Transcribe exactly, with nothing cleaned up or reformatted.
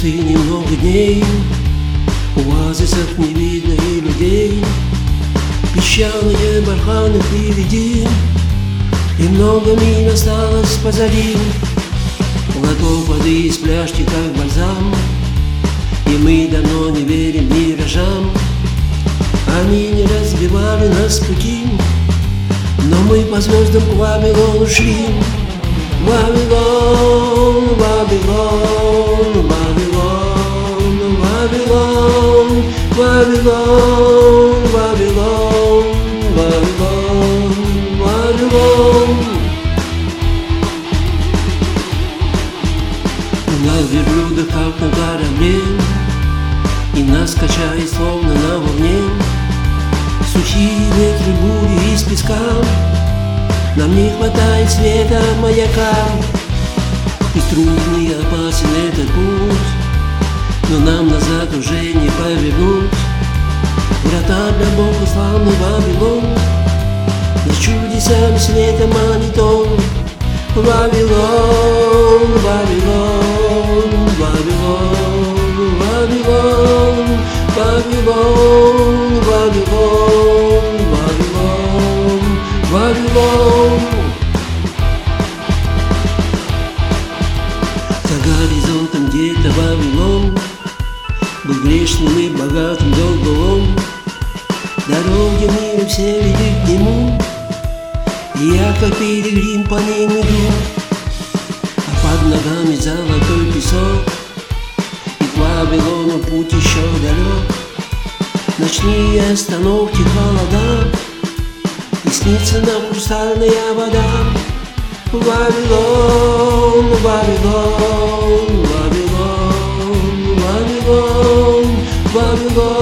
пустыне много дней, в оазисах не видно и людей. Песчаные барханы впереди, и много миль осталось позади. Глоток воды из пляжки, как бальзам, и мы давно не верим миражам. Они не разбивали нас пути, но мы по звездам к Вавилону шли. Вавилон, Вавилон, Вавилон, Вавилон, Вавилон, Вавилон, Вавилон, Вавилон. На верблюдах, как на корабле, и нас качает, словно на волне. Сухие ветры, бури из песка, нам не хватает света маяка. И трудный и опасен этот путь, но нам назад уже не повернуть. Врата для Бога славный Вавилон, нас чудесами света манит он. Вавилон, Вавилон, Вавилон, Вавилон, Вавилон, Вавилон, Вавилон, Вавилон. За горизонтом где-то Вавилон был грешным и богатым долгом. Дороги мира все ведут к нему, и я, как пилигрим, по ним иду. А под ногами золотой песок, и к Вавилону путь еще далек. Ночные остановки, холода, и снится нам хрустальная вода. Вавилон, Вавилон, Вавилон, Вавилон, Вавилон.